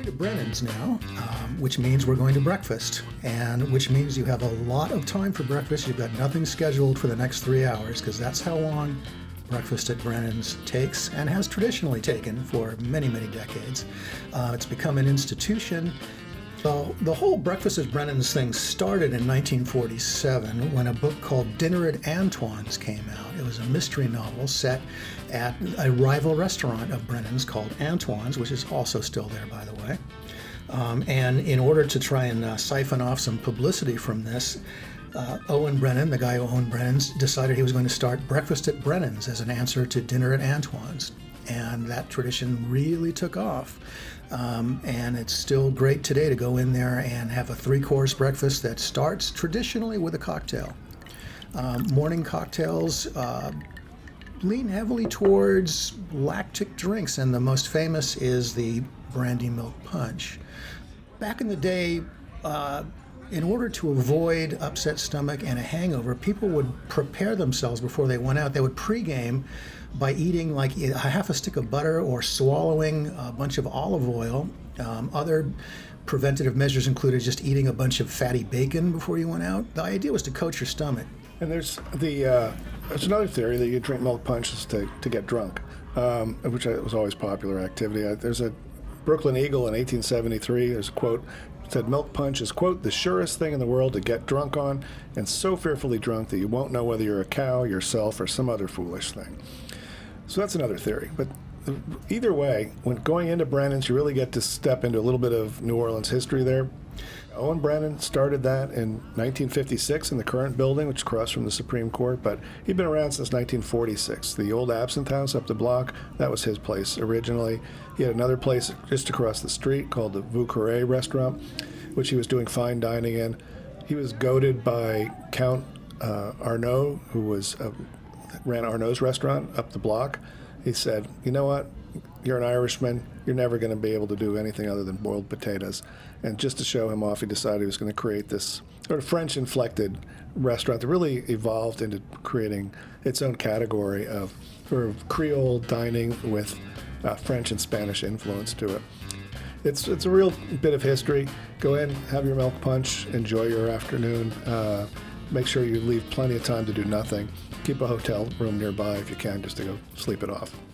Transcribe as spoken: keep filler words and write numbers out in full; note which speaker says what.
Speaker 1: going to Brennan's now, um, which means we're going to breakfast, and which means you have a lot of time for breakfast. You've got nothing scheduled for the next three hours because that's how long breakfast at Brennan's takes and has traditionally taken for many, many decades. Uh, it's become an institution. So the whole Breakfast at Brennan's thing started in nineteen forty-seven when a book called Dinner at Antoine's came out. It was a mystery novel set at a rival restaurant of Brennan's called Antoine's, which is also still there, by the way. Um, and in order to try and uh, siphon off some publicity from this, uh, Owen Brennan, the guy who owned Brennan's, decided he was going to start Breakfast at Brennan's as an answer to Dinner at Antoine's. And that tradition really took off. Um, and it's still great today to go in there and have a three-course breakfast that starts traditionally with a cocktail. Um, morning cocktails uh, lean heavily towards lactic drinks, and the most famous is the brandy milk punch. Back in the day, uh, in order to avoid upset stomach and a hangover, people would prepare themselves before they went out. They would pregame by eating like a half a stick of butter or swallowing a bunch of olive oil. Um, other preventative measures included just eating a bunch of fatty bacon before you went out. The idea was to coat your stomach.
Speaker 2: And there's the uh, there's another theory that you drink milk punches to, to get drunk, um, which was always popular activity. Uh, there's a Brooklyn Eagle in eighteen seventy-three. There's a quote that said, "Milk punch is, quote, the surest thing in the world to get drunk on, and so fearfully drunk that you won't know whether you're a cow, yourself, or some other foolish thing." So that's another theory. But either way, when going into Brennan's, you really get to step into a little bit of New Orleans history there. Owen Brennan started that in nineteen fifty-six in the current building, which is across from the Supreme Court, but he'd been around since nineteen forty-six. The old Absinthe House up the block, that was his place originally. He had another place just across the street called the Vieux Carré restaurant, which he was doing fine dining in. He was goaded by Count uh, Arnaud, who was uh, ran Arnaud's restaurant up the block. He said, "You know what? You're an Irishman. You're never going to be able to do anything other than boiled potatoes." And just to show him off, he decided he was going to create this sort of French-inflected restaurant that really evolved into creating its own category of sort of Creole dining with uh, French and Spanish influence to it. It's it's a real bit of history. Go in, have your milk punch, enjoy your afternoon. Uh, make sure you leave plenty of time to do nothing. Keep a hotel room nearby if you can, just to go sleep it off.